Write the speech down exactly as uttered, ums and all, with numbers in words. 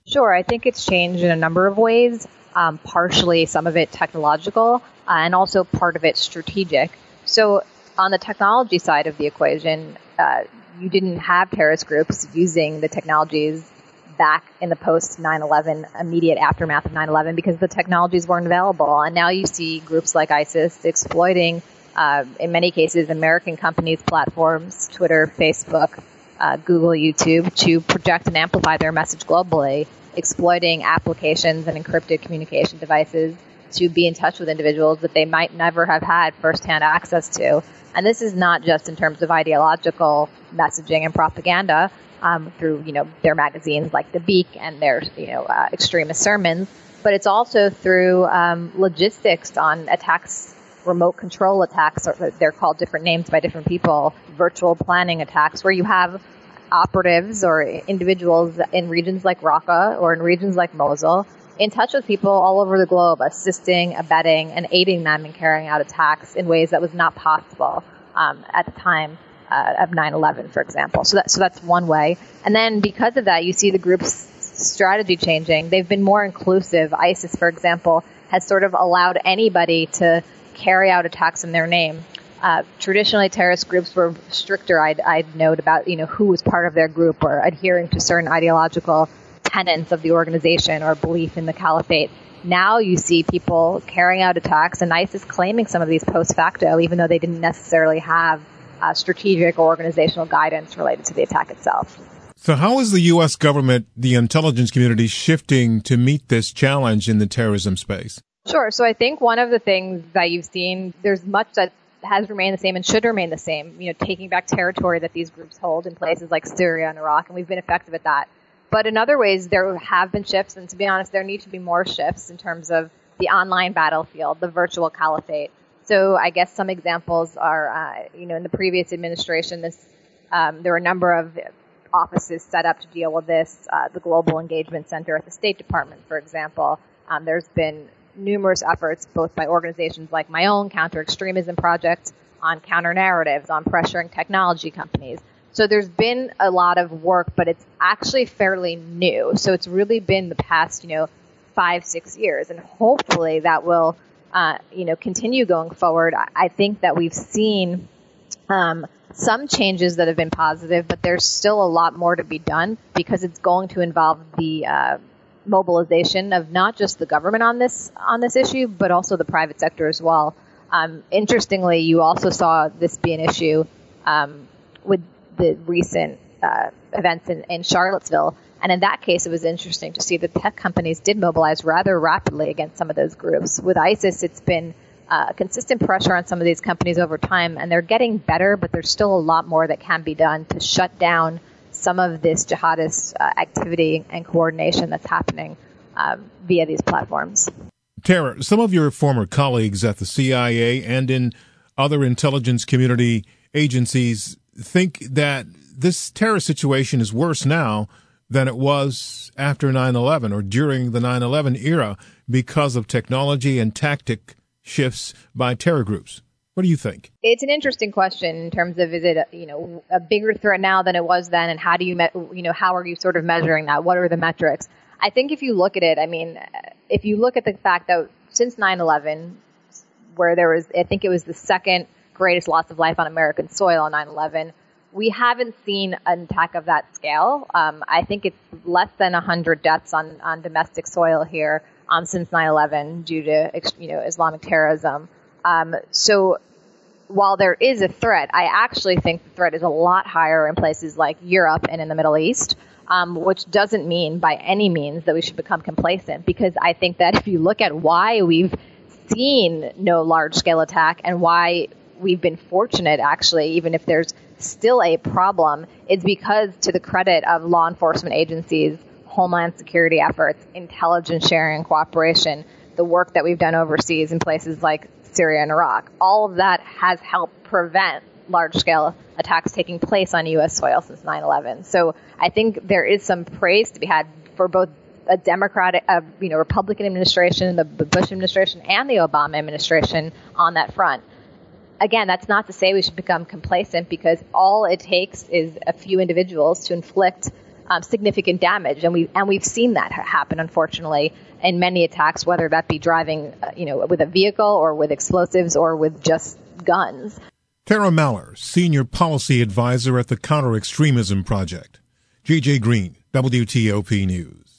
Sure. I think it's changed in a number of ways, um, partially some of it technological, uh, and also part of it strategic. So on the technology side of the equation, uh, you didn't have terrorist groups using the technologies back in the post nine eleven, immediate aftermath of nine eleven, because the technologies weren't available. And now you see groups like ISIS exploiting, uh, in many cases, American companies' platforms, Twitter, Facebook, uh, Google, YouTube, to project and amplify their message globally, exploiting applications and encrypted communication devices to be in touch with individuals that they might never have had firsthand access to. And this is not just in terms of ideological messaging and propaganda, Um, through, you know, their magazines like The Beak and their, you know, uh, extremist sermons, but it's also through um, logistics on attacks, remote control attacks, or they're called different names by different people, virtual planning attacks, where you have operatives or individuals in regions like Raqqa or in regions like Mosul in touch with people all over the globe, assisting, abetting, and aiding them in carrying out attacks in ways that was not possible um, at the time. Uh, of nine eleven, for example. So, that, so that's one way. And then because of that, you see the group's strategy changing. They've been more inclusive. ISIS, for example, has sort of allowed anybody to carry out attacks in their name. Uh, traditionally, terrorist groups were stricter, I'd, I'd note, about, you know, who was part of their group or adhering to certain ideological tenets of the organization or belief in the caliphate. Now you see people carrying out attacks and ISIS claiming some of these post facto, even though they didn't necessarily have Uh, strategic or organizational guidance related to the attack itself. So how is the U S government, the intelligence community, shifting to meet this challenge in the terrorism space? Sure. So I think one of the things that you've seen, there's much that has remained the same and should remain the same, you know, taking back territory that these groups hold in places like Syria and Iraq, and we've been effective at that. But in other ways, there have been shifts, and to be honest, there need to be more shifts in terms of the online battlefield, the virtual caliphate. So I guess some examples are, uh, you know, in the previous administration, this um, there were a number of offices set up to deal with this. Uh, the Global Engagement Center at the State Department, for example. Um, there's been numerous efforts, both by organizations like my own, Counter-Extremism Project, on counter-narratives, on pressuring technology companies. So there's been a lot of work, but it's actually fairly new. So it's really been the past, you know, five, six years, and hopefully that will Uh, you know, continue going forward. I think that we've seen um, some changes that have been positive, but there's still a lot more to be done because it's going to involve the uh, mobilization of not just the government on this on this issue, but also the private sector as well. Um, interestingly, you also saw this be an issue um, with the recent uh, events in, in Charlottesville. And in that case, it was interesting to see that tech companies did mobilize rather rapidly against some of those groups. With ISIS, it's been uh, consistent pressure on some of these companies over time, and they're getting better, but there's still a lot more that can be done to shut down some of this jihadist uh, activity and coordination that's happening um, via these platforms. Tara, some of your former colleagues at the C I A and in other intelligence community agencies think that this terror situation is worse now than it was after nine eleven or during the nine eleven era because of technology and tactic shifts by terror groups. What do you think? It's an interesting question in terms of, is it a, you know, a bigger threat now than it was then, and how do you me- you know how are you sort of measuring that? What are the metrics? I think if you look at it, I mean, if you look at the fact that since nine eleven, where there was, I think it was the second greatest loss of life on American soil on nine eleven, we haven't seen an attack of that scale. Um, I think it's less than one hundred deaths on, on domestic soil here um, since nine eleven due to, you know, Islamic terrorism. Um, so while there is a threat, I actually think the threat is a lot higher in places like Europe and in the Middle East, um, which doesn't mean by any means that we should become complacent, because I think that if you look at why we've seen no large-scale attack and why we've been fortunate, actually, even if there's still a problem, is because, to the credit of law enforcement agencies, homeland security efforts, intelligence sharing and cooperation, the work that we've done overseas in places like Syria and Iraq, all of that has helped prevent large-scale attacks taking place on U S soil since nine eleven. So I think there is some praise to be had for both a Democratic, uh, you know, Republican administration, the Bush administration, and the Obama administration on that front. Again, that's not to say we should become complacent, because all it takes is a few individuals to inflict um, significant damage, and we and we've seen that happen, unfortunately, in many attacks, whether that be driving, uh, you know, with a vehicle or with explosives or with just guns. Tara Maller, Senior Policy Advisor at the Counter Extremism Project. J J Green, W T O P News.